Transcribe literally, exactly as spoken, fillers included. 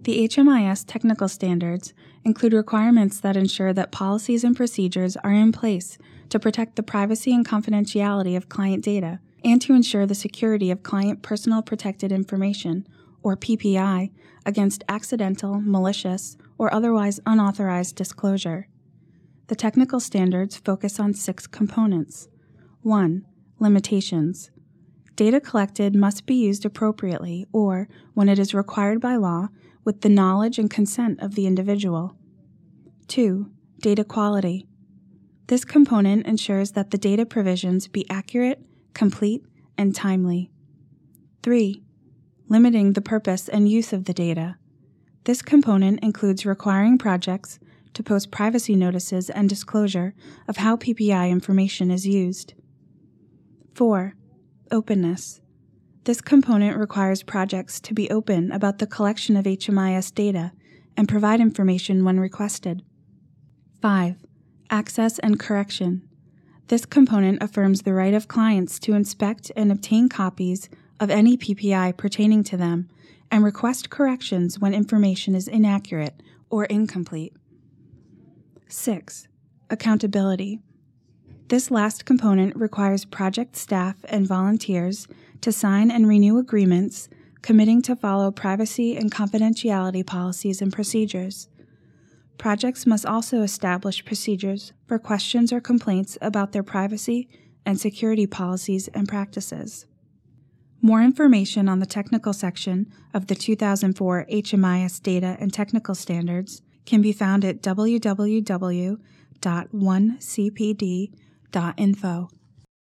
The H M I S technical standards include requirements that ensure that policies and procedures are in place to protect the privacy and confidentiality of client data and to ensure the security of client personal protected information, or P P I, against accidental, malicious, or otherwise unauthorized disclosure. The technical standards focus on six components. one. Limitations. Data collected must be used appropriately or, when it is required by law, with the knowledge and consent of the individual. two. Data quality. This component ensures that the data provisions be accurate, complete, and timely. three. Limiting the purpose and use of the data. This component includes requiring projects to post privacy notices and disclosure of how P P I information is used. four. Openness. This component requires projects to be open about the collection of H M I S data and provide information when requested. five. Access and correction. This component affirms the right of clients to inspect and obtain copies of any P P I pertaining to them and request corrections when information is inaccurate or incomplete. six. Accountability. This last component requires project staff and volunteers to sign and renew agreements committing to follow privacy and confidentiality policies and procedures. Projects must also establish procedures for questions or complaints about their privacy and security policies and practices. More information on the technical section of the two thousand four H M I S Data and Technical Standards can be found at w w w dot one c p d dot info.